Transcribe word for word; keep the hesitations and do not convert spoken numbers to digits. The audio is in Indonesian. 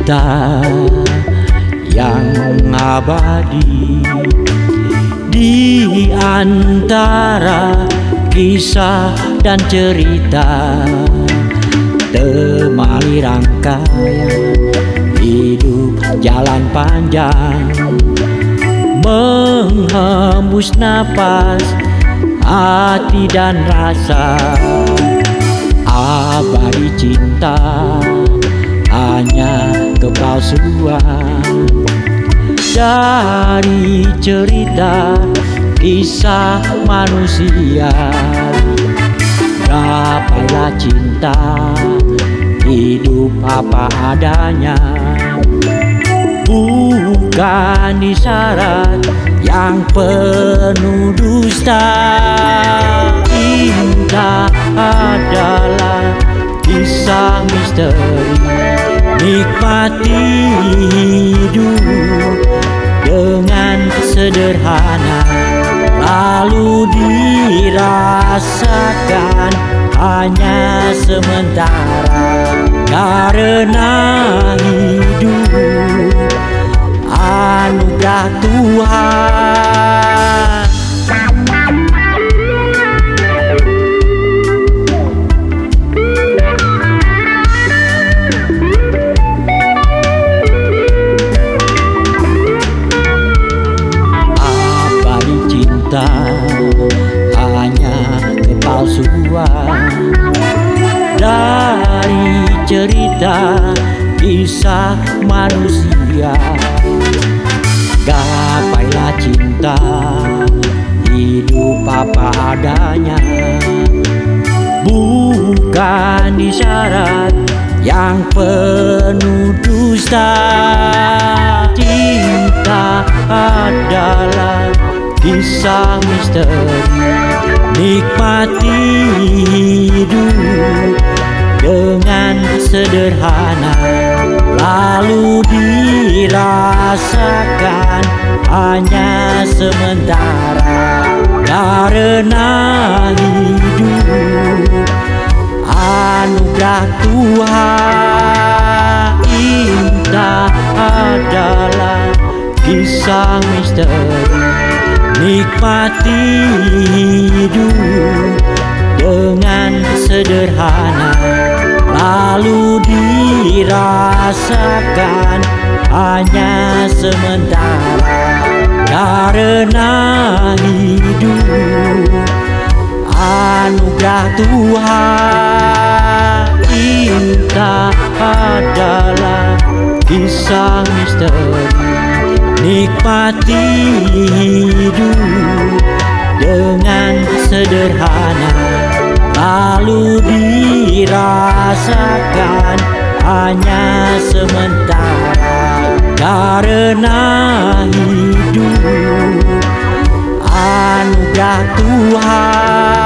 cinta yang abadi di antara kisah dan cerita, temali rangkaian hidup jalan panjang, menghembus napas hati dan rasa. Abadi cinta hanya kepalsuan dari cerita kisah manusia. Gapailah cinta, hidup apa adanya, bukan isyarat yang penuh dusta. Cinta adalah kisah misteri, nikmati hidup dengan sederhana, lalu dirasakan hanya sementara. Karena hidup anugerah Tuhan. Abadi cinta hanya kepalsuan dari cerita kisah manusia. Gapailah cinta, hidup apa adanya, bukan isyarat yang penuh dusta. Cinta adalah kisah misteri, nikmati hidup dengan sederhana, lalu dirasakan hanya sementara. Karena hidup anugerah Tuhan. Cinta adalah kisah misteri, nikmati hidup dengan sederhana, lalu dirasakan hanya sementara. Karena hidup anugerah Tuhan. Cinta adalah kisah misteri, nikmati hidup dengan sederhana, lalu dirasakan hanya sementara. Karena hidup anugerah Tuhan.